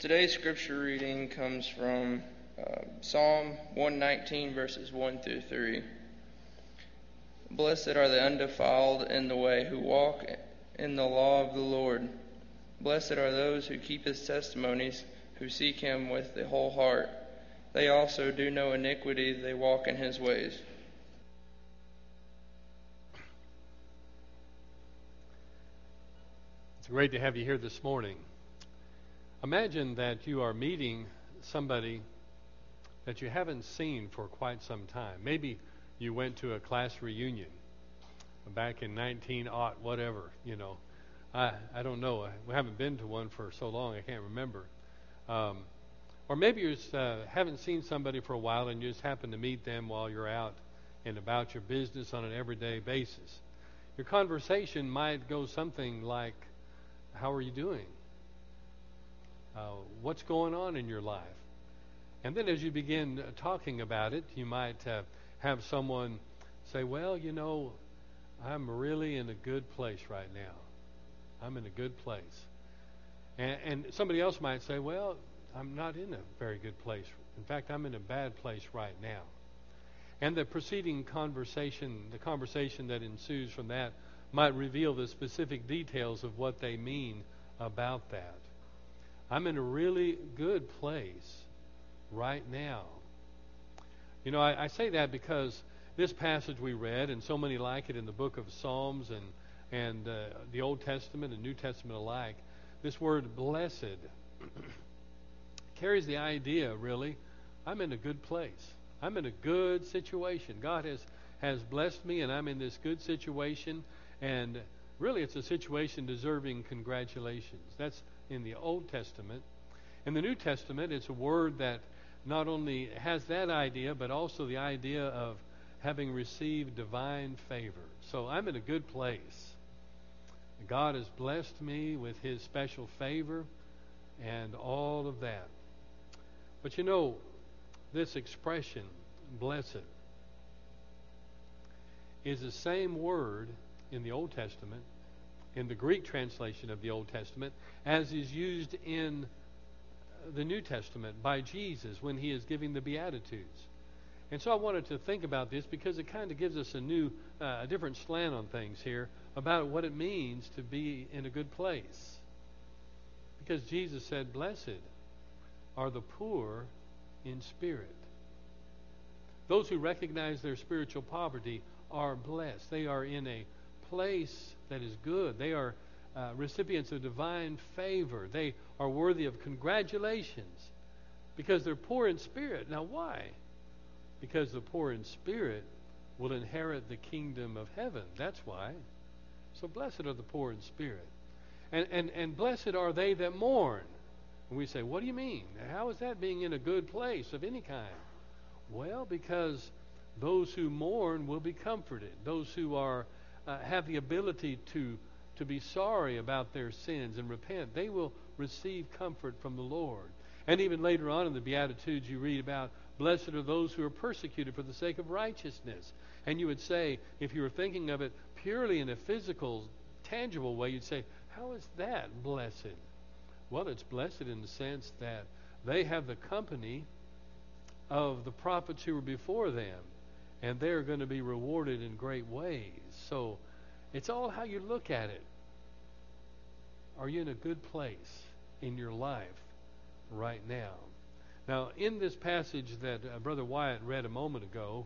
Today's scripture reading comes from Psalm 119, verses 1 through 3. Blessed are the undefiled in the way, who walk in the law of the Lord. Blessed are those who keep his testimonies, who seek him with the whole heart. They also do no iniquity, they walk in his ways. It's great to have you here this morning. Imagine that you are meeting somebody that you haven't seen for quite some time. Maybe you went to a class reunion back in 19-aught, whatever, I don't know. We haven't been to one for so long, I can't remember. Or maybe you just haven't seen somebody for a while and you just happen to meet them while you're out and about your business on an everyday basis. Your conversation might go something like, how are you doing? What's going on in your life? And then as you begin talking about it, you might have someone say, well, I'm really in a good place right now. I'm in a good place. And somebody else might say, well, I'm not in a very good place. In fact, I'm in a bad place right now. And the preceding conversation, the conversation that ensues from that, might reveal the specific details of what they mean about that. I'm in a really good place right now. I say that because this passage we read, and so many like it in the book of Psalms and the Old Testament and New Testament alike, this word blessed carries the idea, really, I'm in a good place. I'm in a good situation. God has blessed me, and I'm in this good situation, and really it's a situation deserving congratulations. That's in the Old Testament. In the New Testament, it's a word that not only has that idea, but also the idea of having received divine favor. So I'm in a good place. God has blessed me with his special favor and all of that. But this expression, blessed, is the same word in the Old Testament, in the Greek translation of the Old Testament, as is used in the New Testament by Jesus when he is giving the Beatitudes. And so I wanted to think about this because it kind of gives us a different slant on things here about what it means to be in a good place. Because Jesus said, blessed are the poor in spirit. Those who recognize their spiritual poverty are blessed. They are in a place that is good. They are recipients of divine favor. They are worthy of congratulations because they're poor in spirit. Now why? Because the poor in spirit will inherit the kingdom of heaven. That's why. So blessed are the poor in spirit. And blessed are they that mourn. And we say, what do you mean? How is that being in a good place of any kind? Well, because those who mourn will be comforted. Those who are have the ability to be sorry about their sins and repent, they will receive comfort from the Lord. And even later on in the Beatitudes you read about, blessed are those who are persecuted for the sake of righteousness. And you would say, if you were thinking of it purely in a physical, tangible way, you'd say, how is that blessed? Well, it's blessed in the sense that they have the company of the prophets who were before them, and they're going to be rewarded in great ways. So it's all how you look at it. Are you in a good place in your life right now? Now, in this passage that Brother Wyatt read a moment ago,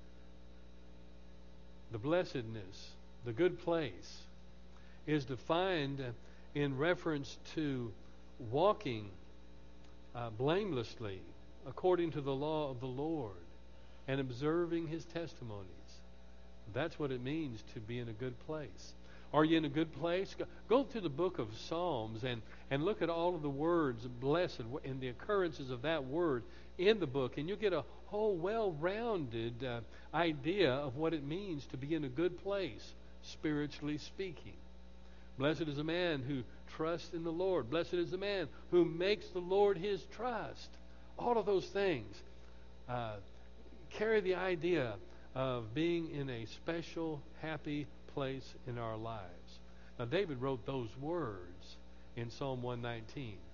the blessedness, the good place, is defined in reference to walking blamelessly according to the law of the Lord and observing his testimonies. That's what it means to be in a good place. Are you in a good place? Go through the book of Psalms and look at all of the words blessed and the occurrences of that word in the book, and you'll get a whole well-rounded idea of what it means to be in a good place, spiritually speaking. Blessed is a man who trusts in the Lord. Blessed is the man who makes the Lord his trust. All of those things carry the idea of being in a special, happy place in our lives. Now, David wrote those words in Psalm 119.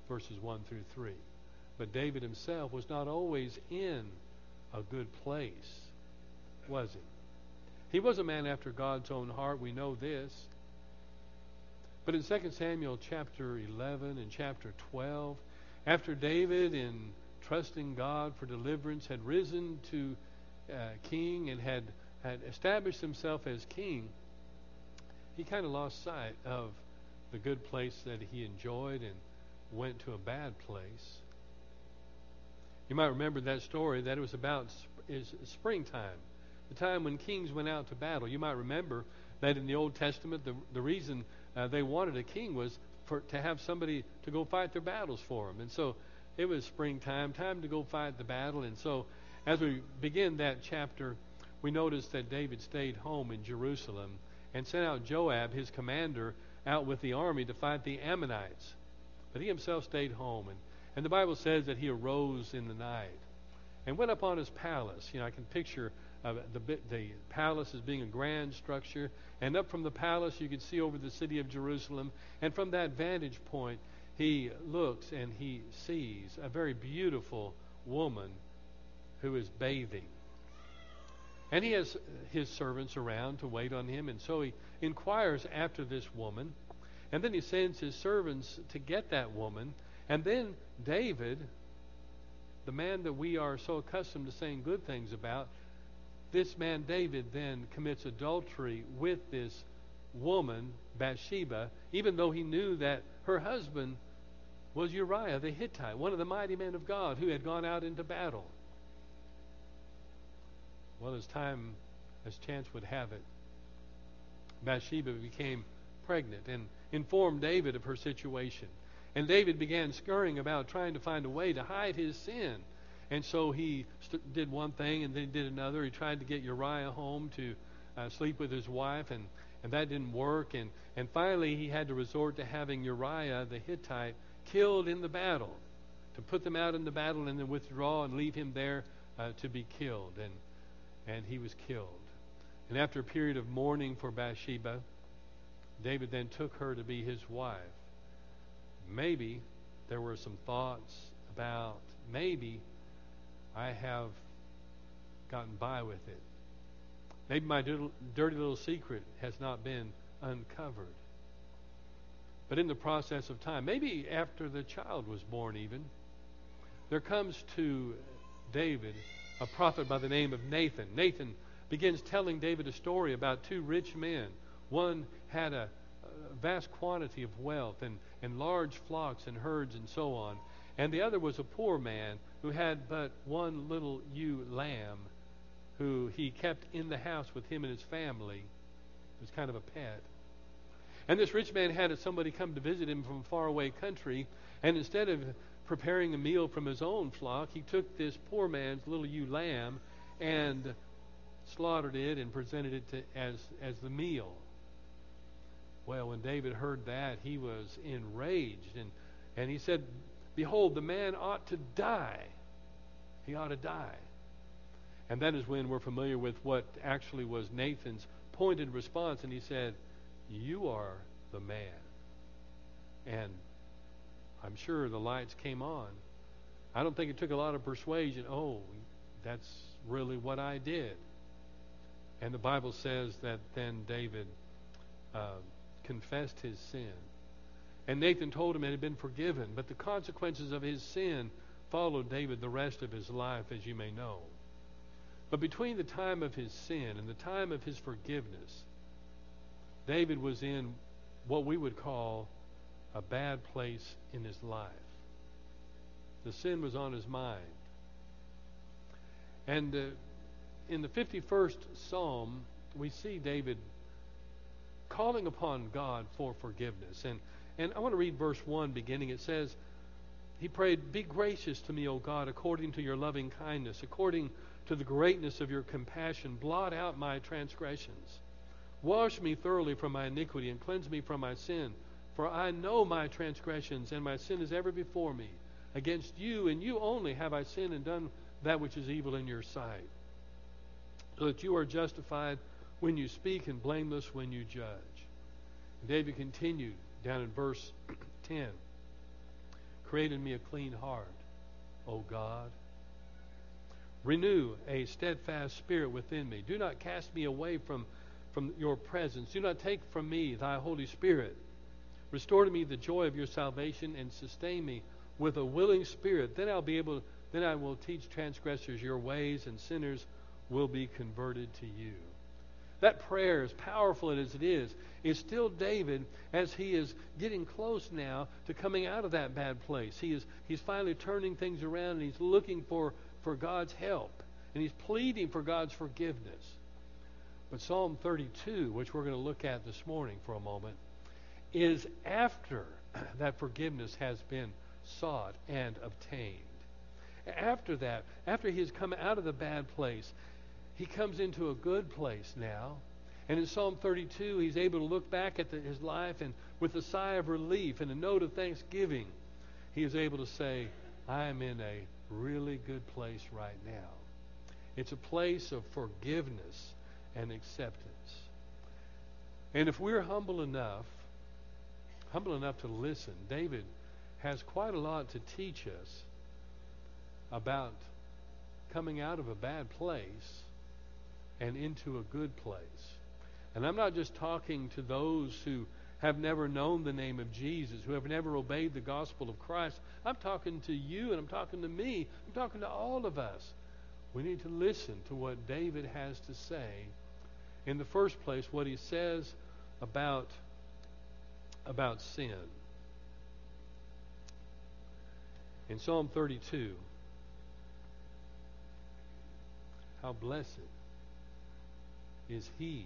verses 1 through 3. But David himself was not always in a good place, was he? He was a man after God's own heart, we know this. But in 2 Samuel chapter 11 and chapter 12, after David, in trusting God for deliverance, had risen to king and had established himself as king, he kind of lost sight of the good place that he enjoyed and went to a bad place. You might remember that story, that it was about springtime, the time when kings went out to battle. You might remember that in the Old Testament, the reason they wanted a king was to have somebody to go fight their battles for them. And so it was springtime, time to go fight the battle. And so as we begin that chapter, we notice that David stayed home in Jerusalem and sent out Joab, his commander, out with the army to fight the Ammonites. But he himself stayed home. And the Bible says that he arose in the night and went up on his palace. You know, I can picture the palace as being a grand structure. And up from the palace, you could see over the city of Jerusalem. And from that vantage point, he looks and he sees a very beautiful woman who is bathing. And he has his servants around to wait on him. And so he inquires after this woman. And then he sends his servants to get that woman. And then David, the man that we are so accustomed to saying good things about, this man David then commits adultery with this woman, Bathsheba, even though he knew that her husband was Uriah the Hittite, one of the mighty men of God who had gone out into battle. Well, as chance would have it, Bathsheba became pregnant and informed David of her situation. And David began scurrying about trying to find a way to hide his sin. And so he did one thing and then did another. He tried to get Uriah home to sleep with his wife, and that didn't work. And finally he had to resort to having Uriah the Hittite killed in the battle, to put them out in the battle and then withdraw and leave him there to be killed. And he was killed. And after a period of mourning for Bathsheba, David then took her to be his wife. Maybe there were some thoughts about, maybe I have gotten by with it. Maybe my dirty little secret has not been uncovered. But in the process of time, maybe after the child was born even, there comes to David a prophet by the name of Nathan. Nathan begins telling David a story about two rich men. One had a vast quantity of wealth and large flocks and herds and so on. And the other was a poor man who had but one little ewe lamb who he kept in the house with him and his family. It was kind of a pet. And this rich man had somebody come to visit him from a faraway country, and instead of preparing a meal from his own flock, he took this poor man's little ewe lamb and slaughtered it and presented it as the meal. Well, when David heard that, he was enraged, and he said, "Behold, the man ought to die. He ought to die." And that is when we're familiar with what actually was Nathan's pointed response, and he said, "You are the man." And I'm sure the lights came on. I don't think it took a lot of persuasion. Oh, that's really what I did. And the Bible says that then David confessed his sin. And Nathan told him it had been forgiven, but the consequences of his sin followed David the rest of his life, as you may know. But between the time of his sin and the time of his forgiveness, David was in what we would call a bad place in his life. The sin was on his mind. And in the 51st Psalm, we see David calling upon God for forgiveness. And I want to read verse 1 beginning. It says, he prayed, "Be gracious to me, O God, according to your loving kindness, according to the greatness of your compassion. Blot out my transgressions. Wash me thoroughly from my iniquity and cleanse me from my sin. For I know my transgressions, and my sin is ever before me. Against you and you only have I sinned and done that which is evil in your sight, so that you are justified when you speak and blameless when you judge." And David continued down in verse 10. Create in me a clean heart, O God. Renew a steadfast spirit within me. Do not cast me away from your presence. Do not take from me thy Holy Spirit. Restore to me the joy of your salvation and sustain me with a willing spirit. Then I will teach transgressors your ways, and sinners will be converted to you. That prayer, as powerful as it is still David as he is getting close now to coming out of that bad place. He's finally turning things around, and he's looking for God's help, and he's pleading for God's forgiveness. But Psalm 32, which we're going to look at this morning for a moment, is after that forgiveness has been sought and obtained. After that, after he has come out of the bad place, he comes into a good place now. And in Psalm 32, he's able to look back at his life, and with a sigh of relief and a note of thanksgiving, he is able to say, I am in a really good place right now. It's a place of forgiveness and acceptance. And if we're humble enough to listen, David has quite a lot to teach us about coming out of a bad place and into a good place. And I'm not just talking to those who have never known the name of Jesus, who have never obeyed the gospel of Christ. I'm talking to you, and I'm talking to me. I'm talking to all of us. We need to listen to what David has to say. In the first place, what he says about sin. In Psalm 32, how blessed is he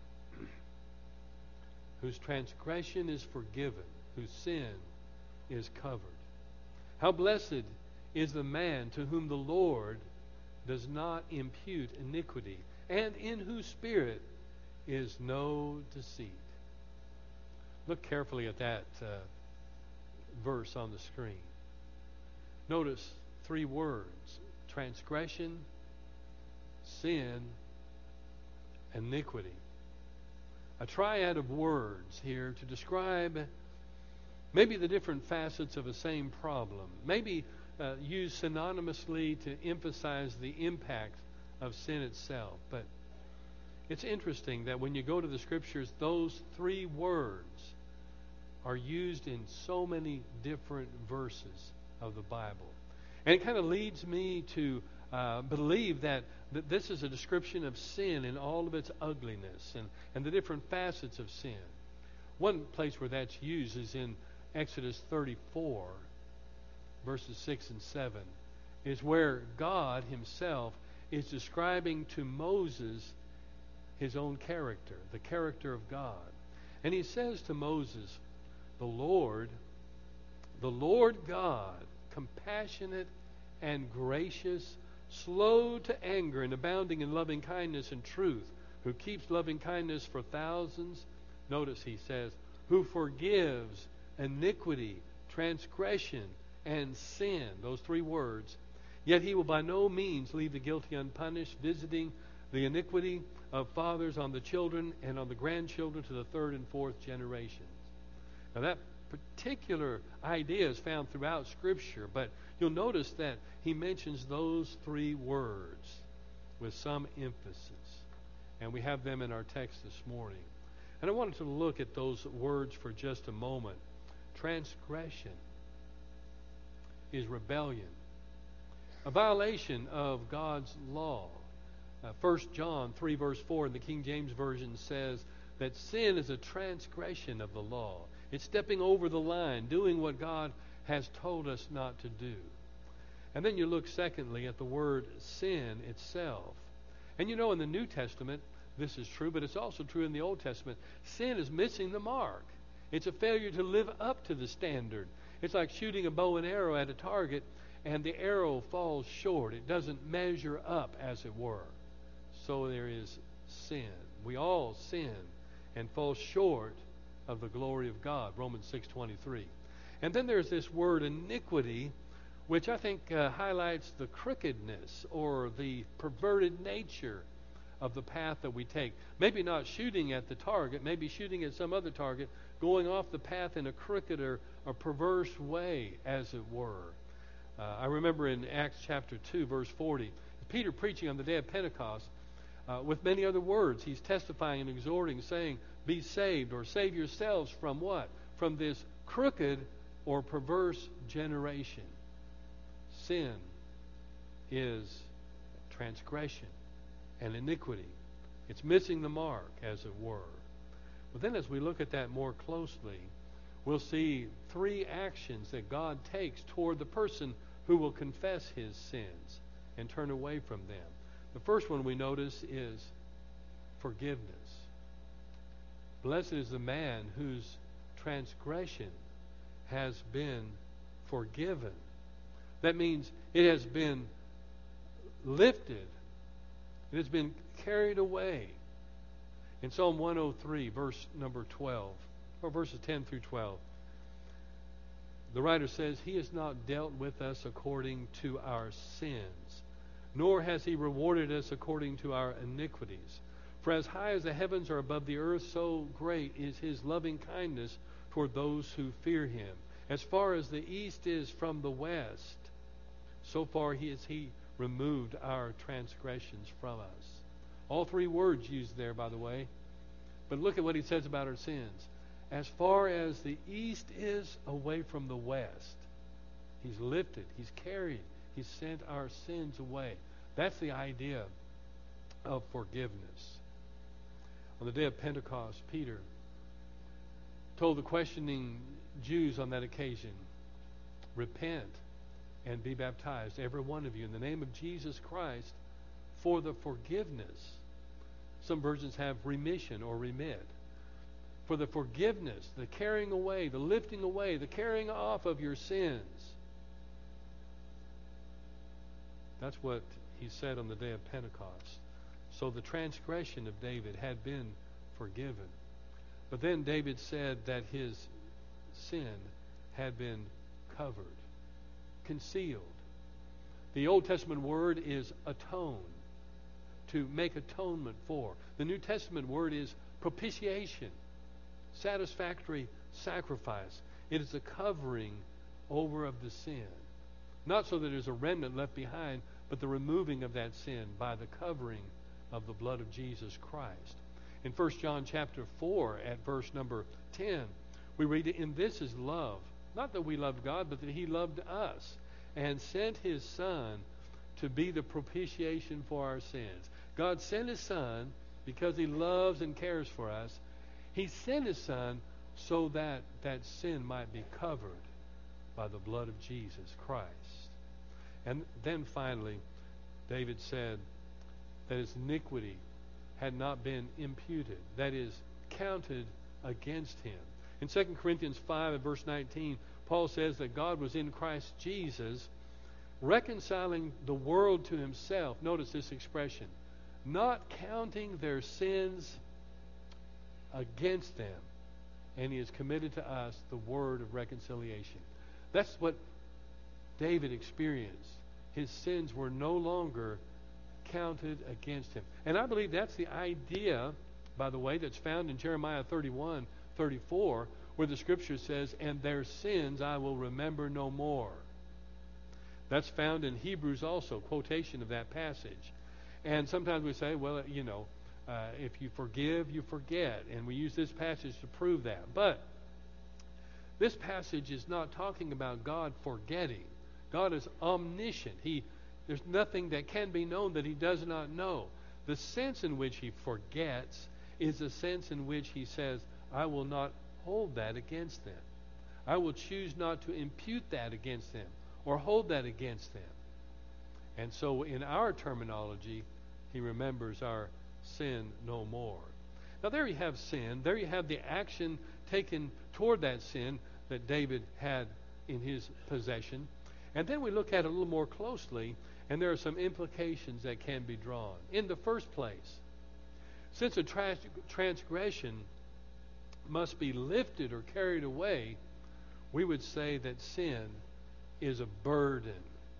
whose transgression is forgiven, whose sin is covered. How blessed is the man to whom the Lord does not impute iniquity, and in whose spirit is no deceit. Look carefully at that verse on the screen. Notice three words: transgression, sin, iniquity. A triad of words here to describe maybe the different facets of a same problem, maybe used synonymously to emphasize the impact of sin itself. But it's interesting that when you go to the Scriptures, those three words are used in so many different verses of the Bible. And it kind of leads me to believe that this is a description of sin in all of its ugliness and the different facets of sin. One place where that's used is in Exodus 34, verses 6 and 7, is where God himself is describing to Moses his own character, the character of God. And he says to Moses, the Lord God, compassionate and gracious, slow to anger and abounding in loving kindness and truth, who keeps loving kindness for thousands. Notice he says, who forgives iniquity, transgression, and sin, those three words. Yet he will by no means leave the guilty unpunished, visiting the iniquity of fathers on the children and on the grandchildren to the third and fourth generations. Now that particular idea is found throughout Scripture, but you'll notice that he mentions those three words with some emphasis. And we have them in our text this morning. And I wanted to look at those words for just a moment. Transgression is rebellion, a violation of God's law. 1 John 3 verse 4 in the King James Version says that sin is a transgression of the law. It's stepping over the line, doing what God has told us not to do. And then you look secondly at the word sin itself. And you know in the New Testament this is true, but it's also true in the Old Testament. Sin is missing the mark. It's a failure to live up to the standard. It's like shooting a bow and arrow at a target and the arrow falls short. It doesn't measure up, as it were. So there is sin. We all sin and fall short of the glory of God, Romans 6:23. And then there's this word iniquity, which I think highlights the crookedness or the perverted nature of the path that we take. Maybe not shooting at the target, maybe shooting at some other target, going off the path in a crooked or a perverse way, as it were. I remember in Acts chapter 2, verse 40, Peter preaching on the day of Pentecost, with many other words, he's testifying and exhorting, saying, be saved, or save yourselves from what? From this crooked or perverse generation. Sin is transgression and iniquity. It's missing the mark, as it were. But then as we look at that more closely, we'll see three actions that God takes toward the person who will confess his sins and turn away from them. The first one we notice is forgiveness. Blessed is the man whose transgression has been forgiven. That means it has been lifted. It has been carried away. In Psalm 103, verse number 12, or verses 10 through 12, the writer says, he has not dealt with us according to our sins, nor has he rewarded us according to our iniquities. For as high as the heavens are above the earth, so great is his loving kindness toward those who fear him. As far as the east is from the west, so far has he removed our transgressions from us. All three words used there, by the way. But look at what he says about our sins. As far as the east is away from the west, he's lifted, he's carried, he's sent our sins away. That's the idea of forgiveness. On the day of Pentecost, Peter told the questioning Jews on that occasion, repent and be baptized, every one of you, in the name of Jesus Christ, for the forgiveness. Some versions have remission or remit. For the forgiveness, the carrying away, the lifting away, the carrying off of your sins. That's what he said on the day of Pentecost. So the transgression of David had been forgiven. But then David said that his sin had been covered, concealed. The Old Testament word is atone, to make atonement for. The New Testament word is propitiation, satisfactory sacrifice. It is a covering over of the sin. Not so that there's a remnant left behind, but the removing of that sin by the covering of the blood of Jesus Christ. In 1 John chapter 4 at verse number 10, we read, in this is love. Not that we loved God, but that he loved us and sent his Son to be the propitiation for our sins. God sent his Son because he loves and cares for us. He sent his Son so that that sin might be covered by the blood of Jesus Christ. And then finally, David said that his iniquity had not been imputed, that is, counted against him. In 2 Corinthians 5 and verse 19, Paul says that God was in Christ Jesus, reconciling the world to himself. Notice this expression, not counting their sins against them. And he has committed to us the word of reconciliation. That's what David experienced. His sins were no longer counted against him. And I believe that's the idea, by the way, that's found in Jeremiah 31:34, where the scripture says, and their sins I will remember no more. That's found in Hebrews also, quotation of that passage. And sometimes we say, well, if you forgive, you forget. And we use this passage to prove that. But this passage is not talking about God forgetting. God is omniscient. There's nothing that can be known that he does not know. The sense in which he forgets is the sense in which he says, I will not hold that against them. I will choose not to impute that against them or hold that against them. And so in our terminology, he remembers our sin no more. Now there you have sin. There you have the action taken toward that sin that David had in his possession. And then we look at it a little more closely, and there are some implications that can be drawn. In the first place, since a transgression must be lifted or carried away, we would say that sin is a burden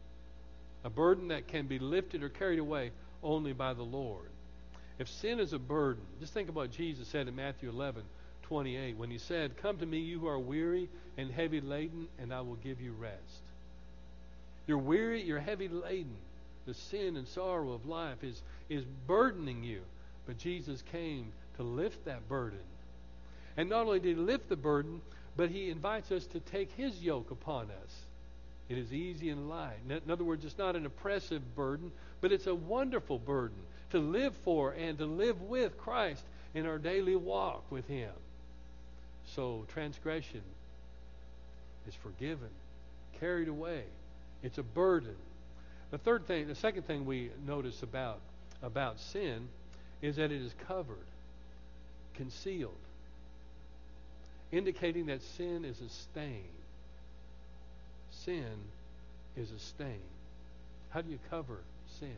that can be lifted or carried away only by the Lord. If sin is a burden, just think about what Jesus said in Matthew 11, 28 when he said, "Come to me, you who are weary and heavy laden, and I will give you rest." You're weary, you're heavy laden. The sin and sorrow of life is burdening you. But Jesus came to lift that burden. And not only did he lift the burden, but he invites us to take his yoke upon us. It is easy and light. In other words, it's not an oppressive burden, but it's a wonderful burden to live for and to live with Christ in our daily walk with him. So transgression is forgiven, carried away. It's a burden. The second thing we notice about sin is that it is covered, concealed, indicating that sin is a stain. Sin is a stain. How do you cover sin?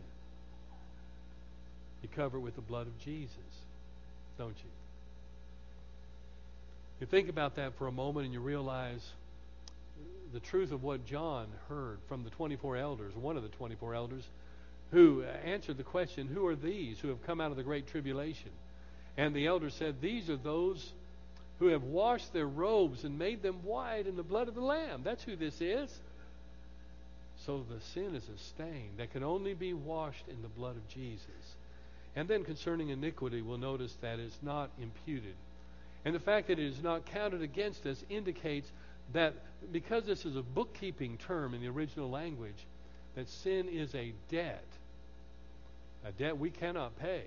You cover it with the blood of Jesus, don't you? You think about that for a moment and you realize the truth of what John heard from the 24 elders, one of the 24 elders, who answered the question, who are these who have come out of the great tribulation? And the elder said, these are those who have washed their robes and made them white in the blood of the Lamb. That's who this is. So the sin is a stain that can only be washed in the blood of Jesus. And then concerning iniquity, we'll notice that it's not imputed. And the fact that it is not counted against us indicates that because this is a bookkeeping term in the original language, that sin is a debt we cannot pay.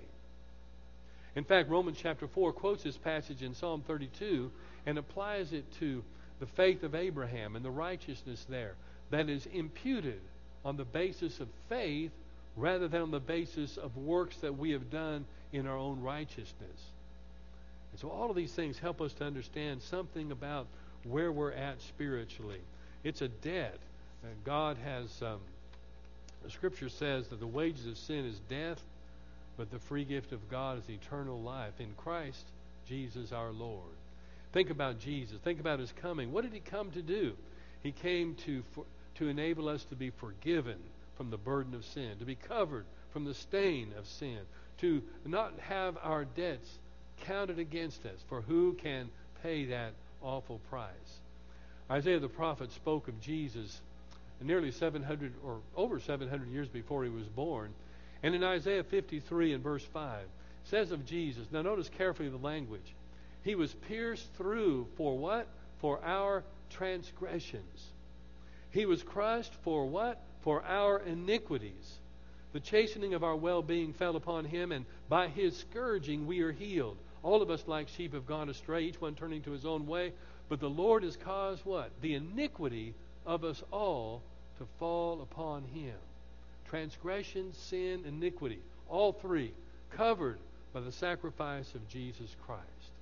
In fact, Romans chapter 4 quotes this passage in Psalm 32 and applies it to the faith of Abraham and the righteousness there that is imputed on the basis of faith rather than on the basis of works that we have done in our own righteousness. And so all of these things help us to understand something about where we're at spiritually. It's a debt. God has, the Scripture says that the wages of sin is death, but the free gift of God is eternal life in Christ Jesus our Lord. Think about Jesus. Think about his coming. What did he come to do? He came to enable us to be forgiven from the burden of sin, to be covered from the stain of sin, to not have our debts counted against us, for who can pay that awful price? Isaiah the prophet spoke of Jesus nearly 700 or over 700 years before he was born. And in Isaiah 53 and verse 5, says of Jesus, now notice carefully the language, he was pierced through for what? For our transgressions. He was crushed for what? For our iniquities. The chastening of our well-being fell upon him, and by his scourging we are healed. All of us like sheep have gone astray, each one turning to his own way. But the Lord has caused what? The iniquity of us all to fall upon him. Transgression, sin, iniquity. All three covered by the sacrifice of Jesus Christ.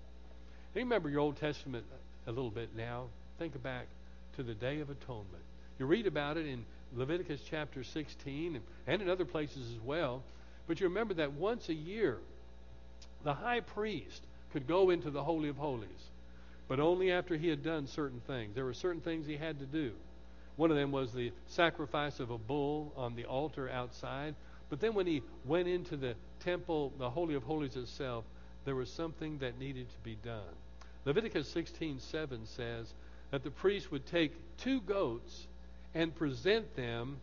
Now, you remember your Old Testament a little bit now. Think back to the Day of Atonement. You read about it in Leviticus chapter 16 and in other places as well. But you remember that once a year, the high priest could go into the Holy of Holies, but only after he had done certain things. There were certain things he had to do. One of them was the sacrifice of a bull on the altar outside. But then when he went into the temple, the Holy of Holies itself, there was something that needed to be done. Leviticus 16:7 says that the priest would take 2 goats and present them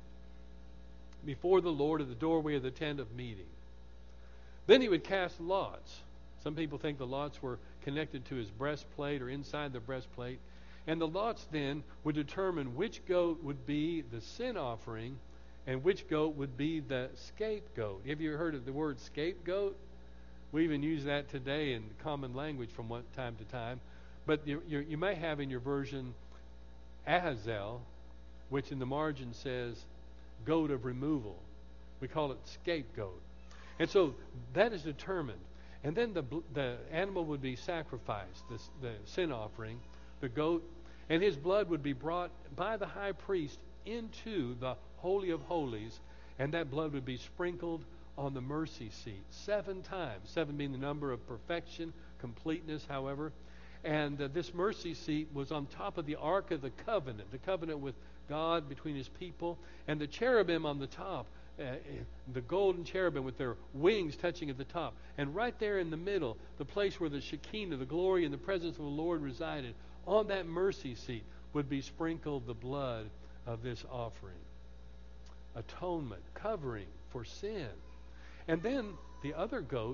before the Lord at the doorway of the tent of meeting. Then he would cast lots. Some people think the lots were connected to his breastplate or inside the breastplate. And the lots then would determine which goat would be the sin offering and which goat would be the scapegoat. Have you heard of the word scapegoat? We even use that today in common language from one time to time. But you may have in your version Ahazel, which in the margin says goat of removal. We call it scapegoat. And so that is determined. And then the animal would be sacrificed, the sin offering, the goat, and his blood would be brought by the high priest into the Holy of Holies, and that blood would be sprinkled on the mercy seat 7 times, 7 being the number of perfection, completeness, however. And this mercy seat was on top of the Ark of the covenant with God between his people, and the cherubim on the top the golden cherubim with their wings touching at the top. And right there in the middle, the place where the Shekinah, the glory and the presence of the Lord resided, on that mercy seat would be sprinkled the blood of this offering. Atonement, covering for sin. And then the other goat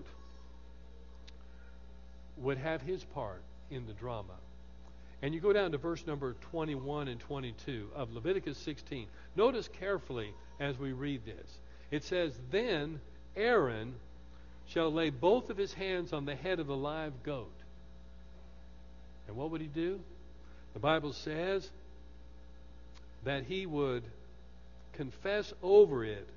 would have his part in the drama. And you go down to verse number 21 and 22 of Leviticus 16. Notice carefully as we read this. It says, "Then Aaron shall lay both of his hands on the head of the live goat." And what would he do? The Bible says that he would confess over it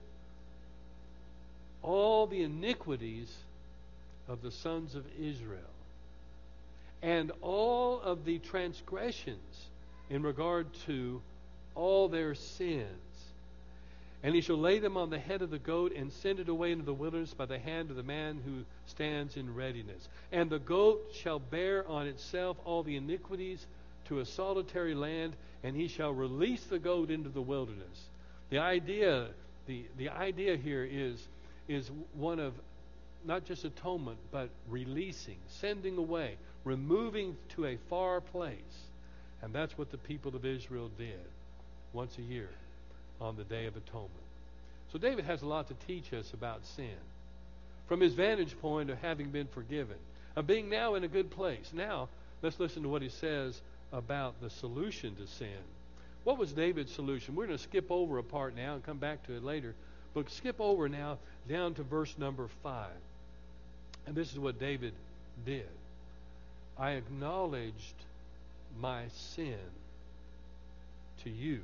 all the iniquities of the sons of Israel and all of the transgressions in regard to all their sins. And he shall lay them on the head of the goat and send it away into the wilderness by the hand of the man who stands in readiness. And the goat shall bear on itself all the iniquities to a solitary land, and he shall release the goat into the wilderness. The idea here is one of not just atonement, but releasing, sending away, removing to a far place. And that's what the people of Israel did once a year on the Day of Atonement. So David has a lot to teach us about sin. From his vantage point of having been forgiven, of being now in a good place. Now, let's listen to what he says about the solution to sin. What was David's solution? We're going to skip over a part now and come back to it later. But skip over now down to verse number 5. And this is what David did. I acknowledged my sin to you.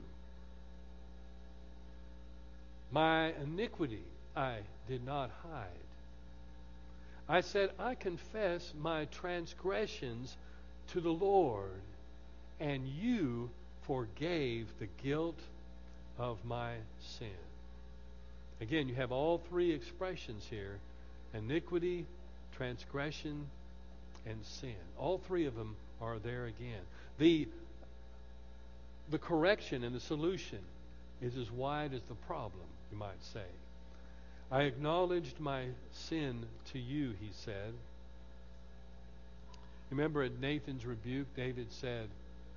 My iniquity I did not hide. I said, I confess my transgressions to the Lord, and you forgave the guilt of my sin. Again, you have all three expressions here: iniquity, transgression, and sin. All three of them are there again. The correction and the solution is as wide as the problem, you might say. I acknowledged my sin to you, he said. Remember at Nathan's rebuke, David said,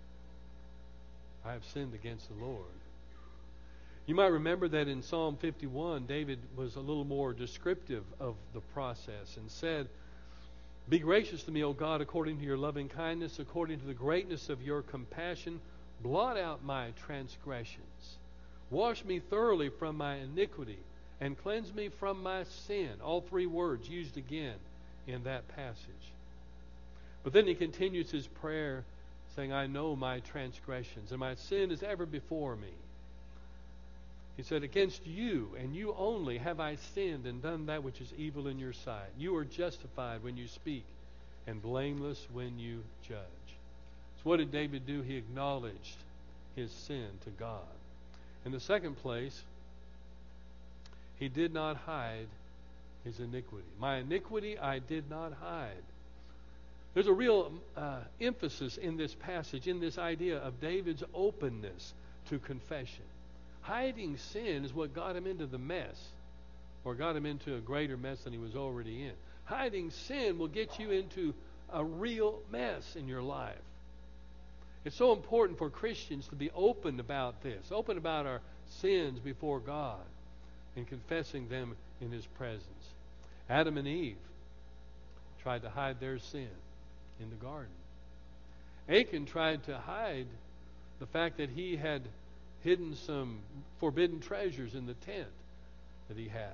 I have sinned against the Lord. You might remember that in Psalm 51, David was a little more descriptive of the process and said, Be gracious to me, O God, according to your loving kindness, according to the greatness of your compassion. Blot out my transgressions. Wash me thoroughly from my iniquity and cleanse me from my sin. All three words used again in that passage. But then he continues his prayer saying, I know my transgressions, and my sin is ever before me. He said, against you, and you only, have I sinned and done that which is evil in your sight. You are justified when you speak, and blameless when you judge. So what did David do? He acknowledged his sin to God. In the second place, he did not hide his iniquity. My iniquity I did not hide. There's a real emphasis in this passage, in this idea of David's openness to confession. Hiding sin is what got him into the mess, or got him into a greater mess than he was already in. Hiding sin will get you into a real mess in your life. It's so important for Christians to be open about this, open about our sins before God, and confessing them in His presence. Adam and Eve tried to hide their sin in the garden. Achan tried to hide the fact that he had hidden some forbidden treasures in the tent that he had.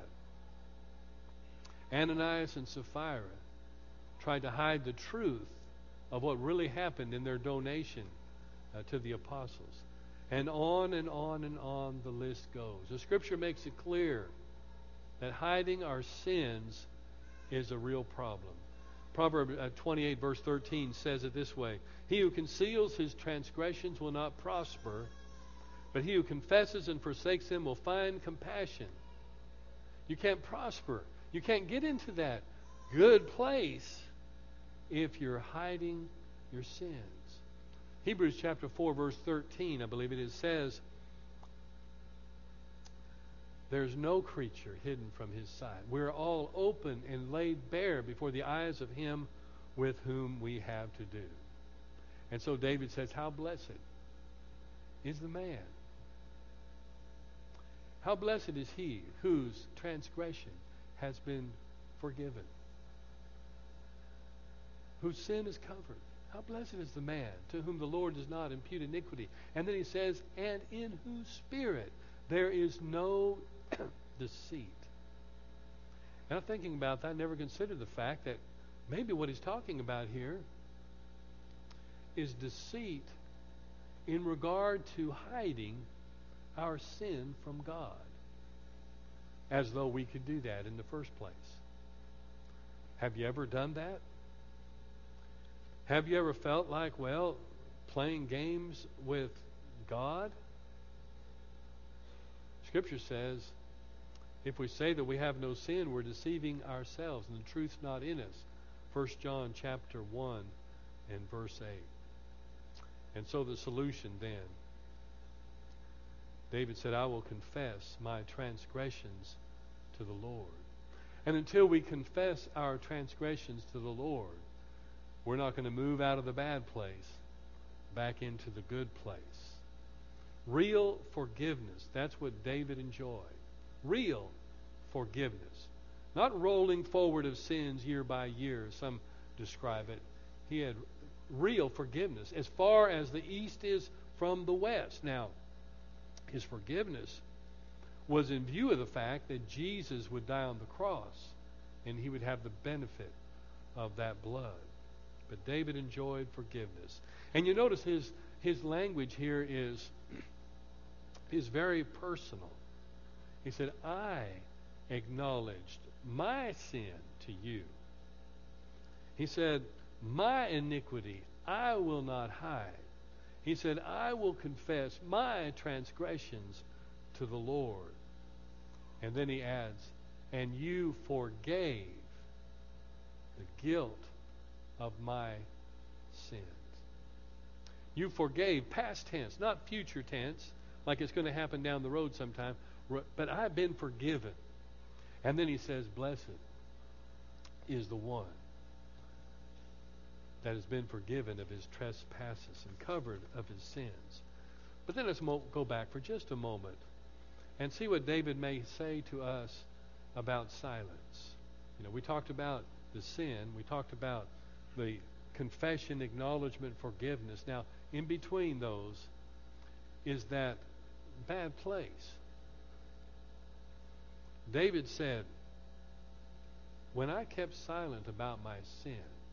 Ananias and Sapphira tried to hide the truth of what really happened in their donation to the apostles. And on and on and on the list goes. The Scripture makes it clear that hiding our sins is a real problem. Proverbs 28 verse 13 says it this way: He who conceals his transgressions will not prosper, but he who confesses and forsakes them will find compassion. You can't prosper. You can't get into that good place if you're hiding your sins. Hebrews chapter 4 verse 13, I believe it is, says, There's no creature hidden from his sight. We're all open and laid bare before the eyes of him with whom we have to do. And so David says, how blessed is the man. How blessed is he whose transgression has been forgiven, whose sin is covered. How blessed is the man to whom the Lord does not impute iniquity. And then he says, and in whose spirit there is no deceit. And I'm thinking about that. I never considered the fact that maybe what he's talking about here is deceit in regard to hiding our sin from God, as though we could do that in the first place. Have you ever done that? Have you ever felt like, well, playing games with God? Scripture says, if we say that we have no sin, we're deceiving ourselves, and the truth's not in us. 1 John chapter 1 and verse 8. And so the solution then, David said, I will confess my transgressions to the Lord. And until we confess our transgressions to the Lord, we're not going to move out of the bad place back into the good place. Real forgiveness, that's what David enjoyed. Real forgiveness. Not rolling forward of sins year by year, some describe it. He had real forgiveness as far as the east is from the west. Now, his forgiveness was in view of the fact that Jesus would die on the cross and he would have the benefit of that blood. But David enjoyed forgiveness. And you notice his language here is very personal. He said, I acknowledged my sin to you. He said, my iniquity I will not hide. He said, I will confess my transgressions to the Lord. And then he adds, and you forgave the guilt of my sins. You forgave, past tense, not future tense, like it's going to happen down the road sometime, but I've been forgiven. And then he says, blessed is the one that has been forgiven of his trespasses and covered of his sins. But then let's go back for just a moment and see what David may say to us about silence. You know, we talked about the sin. We talked about the confession, acknowledgement, forgiveness. Now, in between those is that bad place. David said, when I kept silent about my sin,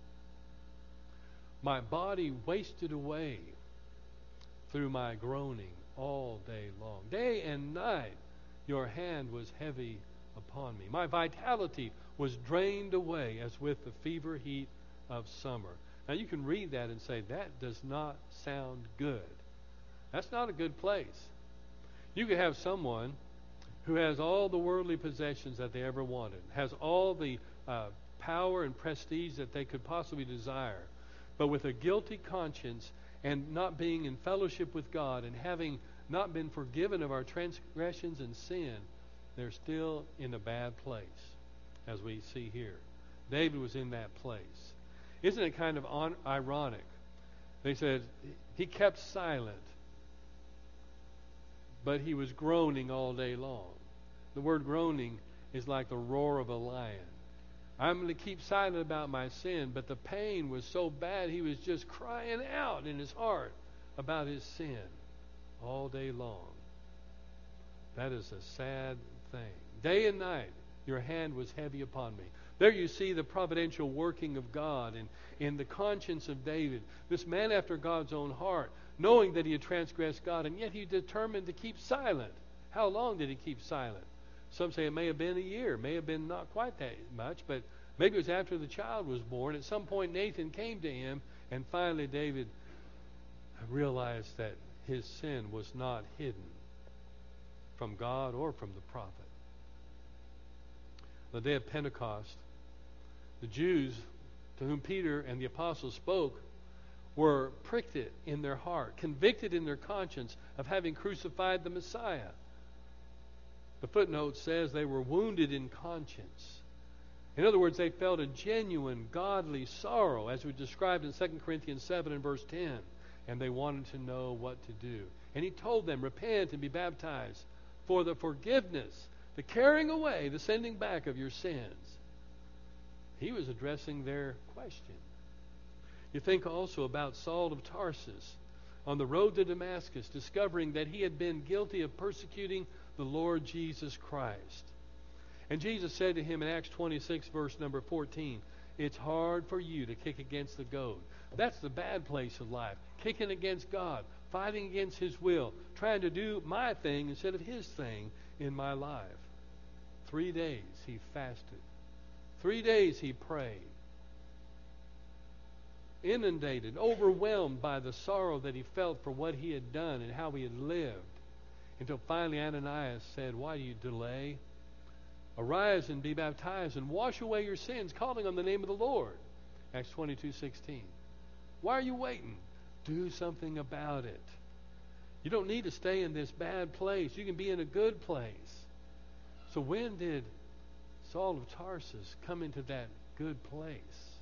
my body wasted away through my groaning all day long. Day and night your hand was heavy upon me. My vitality was drained away as with the fever heat of summer. Now you can read that and say, that does not sound good. That's not a good place. You could have someone who has all the worldly possessions that they ever wanted, has all the power and prestige that they could possibly desire, but with a guilty conscience and not being in fellowship with God and having not been forgiven of our transgressions and sin, they're still in a bad place, as we see here. David was in that place. Isn't it kind of ironic? They said he kept silent, but he was groaning all day long. The word groaning is like the roar of a lion. I'm going to keep silent about my sin, but the pain was so bad he was just crying out in his heart about his sin all day long. That is a sad thing. Day and night your hand was heavy upon me. There you see the providential working of God in the conscience of David, this man after God's own heart, knowing that he had transgressed God, and yet he determined to keep silent. How long did he keep silent? Some say it may have been a year, may have been not quite that much, but maybe it was after the child was born. At some point Nathan came to him, and finally David realized that his sin was not hidden from God or from the prophet. The day of Pentecost, the Jews to whom Peter and the apostles spoke were pricked in their heart, convicted in their conscience of having crucified the Messiah. The footnote says they were wounded in conscience. In other words, they felt a genuine godly sorrow, as we described in 2 Corinthians 7 and verse 10. And they wanted to know what to do. And he told them, repent and be baptized for the forgiveness, the carrying away, the sending back of your sins. He was addressing their question. You think also about Saul of Tarsus on the road to Damascus, discovering that he had been guilty of persecuting the Lord Jesus Christ. And Jesus said to him in Acts 26, verse number 14, it's hard for you to kick against the goad. That's the bad place of life. Kicking against God, fighting against His will, trying to do my thing instead of His thing in my life. 3 days he fasted. 3 days he prayed. Inundated, overwhelmed by the sorrow that he felt for what he had done and how he had lived. Until finally Ananias said, why do you delay? Arise and be baptized and wash away your sins, calling on the name of the Lord. Acts 22:16. Why are you waiting? Do something about it. You don't need to stay in this bad place. You can be in a good place. So when did Saul of Tarsus come into that good place?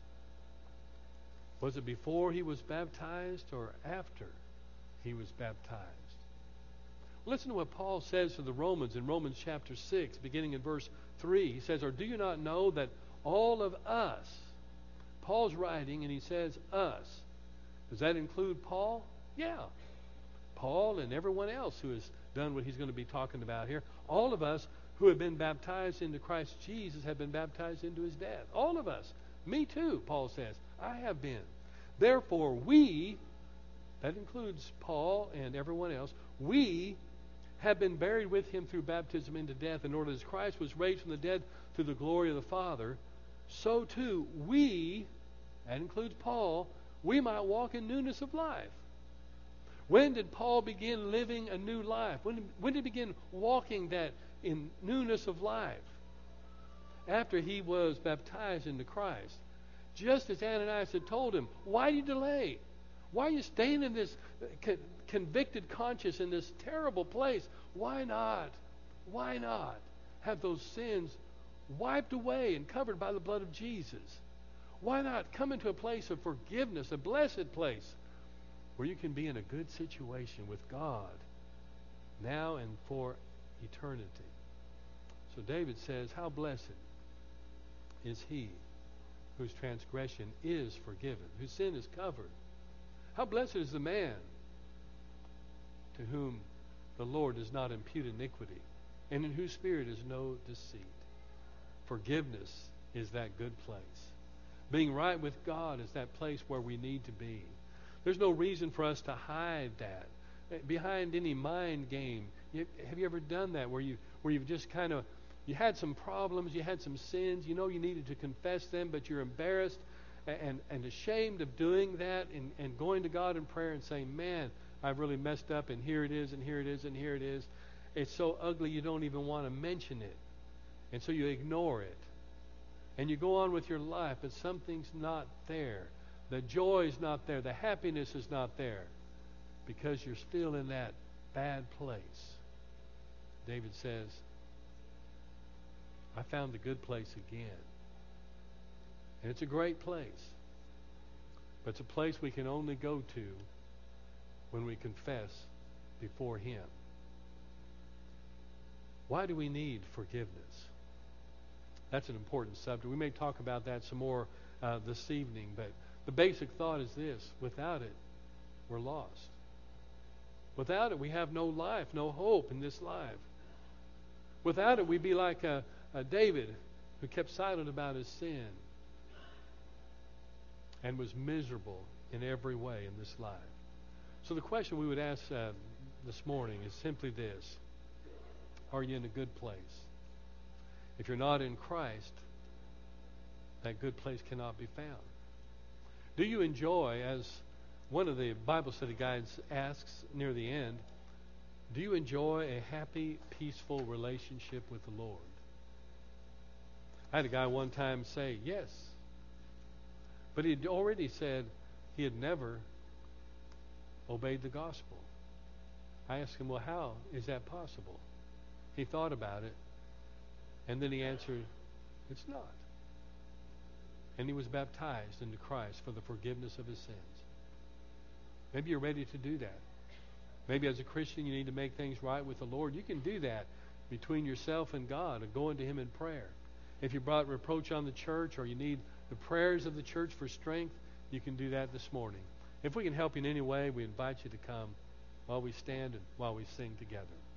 Was it before he was baptized or after he was baptized? Listen to what Paul says to the Romans in Romans chapter 6, beginning in verse 3. He says, or do you not know that all of us, Paul's writing and he says us. Does that include Paul? Yeah. Paul and everyone else who has done what he's going to be talking about here. All of us who have been baptized into Christ Jesus have been baptized into his death. All of us. Me too, Paul says. I have been. Therefore we, that includes Paul and everyone else, we have been buried with him through baptism into death, in order as Christ was raised from the dead through the glory of the Father, so too we, that includes Paul, we might walk in newness of life. When did Paul begin living a new life? When did he begin walking that in newness of life? After he was baptized into Christ. Just as Ananias had told him, why do you delay? Why are you staying in this convicted conscience in this terrible place? Why not? Why not have those sins wiped away and covered by the blood of Jesus? Why not come into a place of forgiveness, a blessed place where you can be in a good situation with God now and for eternity? So David says, how blessed is he whose transgression is forgiven, whose sin is covered. How blessed is the man to whom the Lord does not impute iniquity, and in whose spirit is no deceit. Forgiveness is that good place. Being right with God is that place where we need to be. There's no reason for us to hide that behind any mind game. Have you ever done that where you've just kind of, you had some problems, you had some sins, you know you needed to confess them, but you're embarrassed and ashamed of doing that and going to God in prayer and saying, man, I've really messed up, and here it is, and here it is, and here it is. It's so ugly you don't even want to mention it. And so you ignore it. And you go on with your life, but something's not there. The joy is not there. The happiness is not there. Because you're still in that bad place. David says, I found the good place again. And it's a great place. But it's a place we can only go to when we confess before Him. Why do we need forgiveness? That's an important subject. We may talk about that some more this evening, but the basic thought is this: without it, we're lost. Without it, we have no life, no hope in this life. Without it, we'd be like David, who kept silent about his sin and was miserable in every way in this life. So the question we would ask this morning is simply this: are you in a good place? If you're not in Christ, that good place cannot be found. Do you enjoy, as one of the Bible study guides asks near the end, do you enjoy a happy, peaceful relationship with the Lord? I had a guy one time say yes, but he had already said he had never obeyed the gospel. I asked him, well, how is that possible? He thought about it, and then he answered, "It's not." And he was baptized into Christ for the forgiveness of his sins. Maybe you're ready to do that. Maybe as a Christian you need to make things right with the Lord. You can do that between yourself and God and going to Him in prayer. If you brought reproach on the church or you need the prayers of the church for strength, you can do that this morning. If we can help you in any way, we invite you to come while we stand and while we sing together.